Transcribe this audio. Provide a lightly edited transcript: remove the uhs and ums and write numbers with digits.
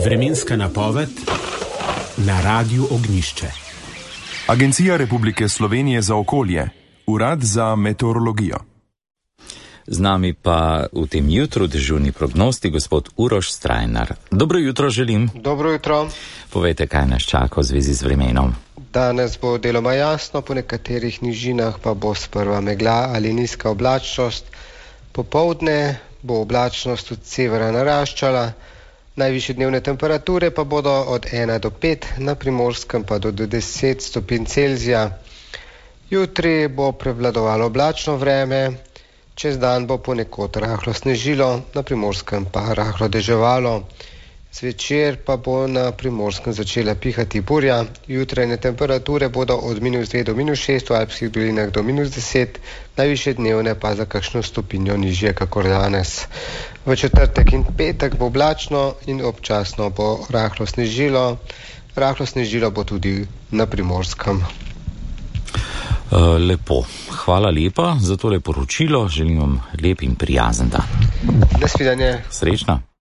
Vremenska napoved na Radiu Ognjišče. Agencija Republike Slovenije za okolje, Urad za meteorologijo. Z nami pa v tem jutru dežurni prognosti gospod Uroš Strajnar. Dobro jutro želim. Dobro jutro. Povejte, kaj nas čaka v zvezi z vremenom. Danes bo deloma jasno, po nekaterih nižinah pa bo sprva megla ali nizka oblačnost. Popoldne bo oblačnost od severa naraščala, najvišje dnevne temperature pa bodo od 1 do 5, na Primorskem pa do 10 stopinj Celzija. Jutri bo prevladovalo oblačno vreme, čez dan bo ponekod rahlo snežilo, na Primorskem pa rahlo deževalo. Zvečer pa bo na Primorskem začela pihati burja, jutrajne temperature bodo od -2 do -6, v alpskih dolinah do -10, najvišje dnevne pa za kakšno stopinjo nižje kakor danes. V četrtek in petek bo oblačno in občasno bo rahlo snežilo bo tudi na Primorskem. Lepo, hvala lepa za tole poročilo, želim vam lep in prijazen dan. Nasvidenje. Srečno.